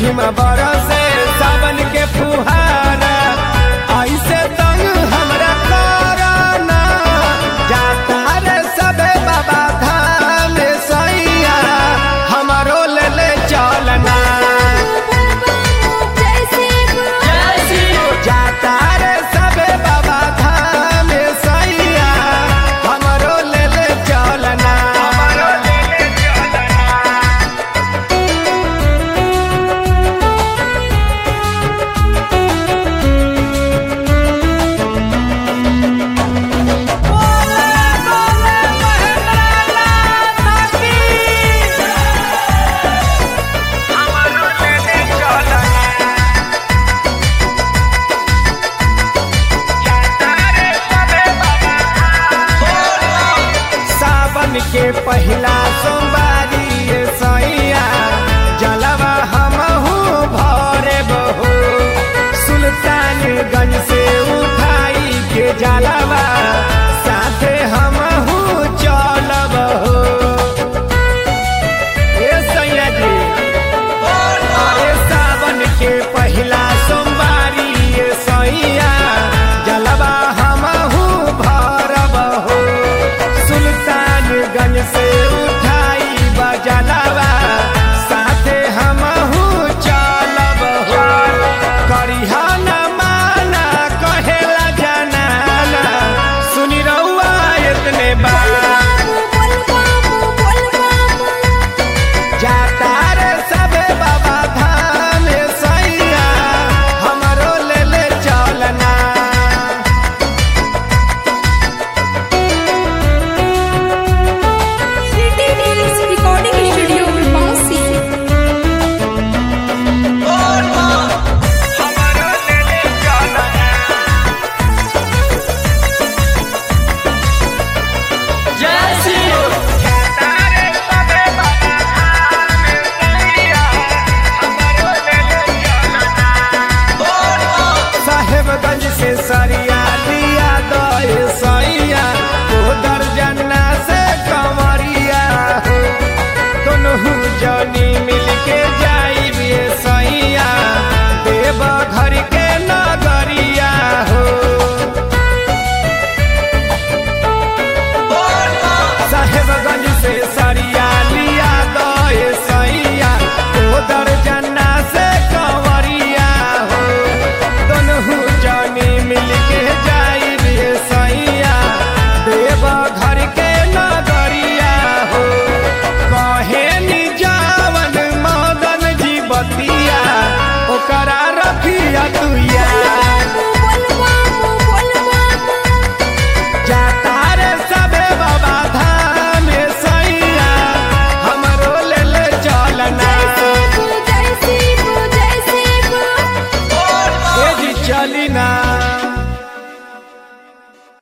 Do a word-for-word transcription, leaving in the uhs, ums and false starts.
रिमझिम बरसे सावन के फुहारा, ऐसे तंग हमरा करना। जाता रे सबे बाबा धाम सैया, हमरो ले ले चलना। जाता रे सबे बाबा धाम सैया, हमरो ले ले चलना। के पहिला सोमवारी सैया, जलवा हमहू भरे बहो। सुल्तानगंज से उठाई के जलवा, साथे हमहू चलब हो। ए सैया जी, ए सावन के पहिला सोमवारी सैया, जलवा हमहू भरब हो। सुल्तानगंज से उठाई बजलवा, साथे हमहू चलब हो। करिहा न माना कहेला जनाना, सुनी रउआ इतने बात। जाता रे सबे बाबा धाम सैया, हमरो ले ले चलना। Recording studio Bansi. साहेबगंज से सरिया लिया दे सैया, ओ दर्जना से कंवरिया हो। दोनों जनी मिल के जाई सैया, देव घर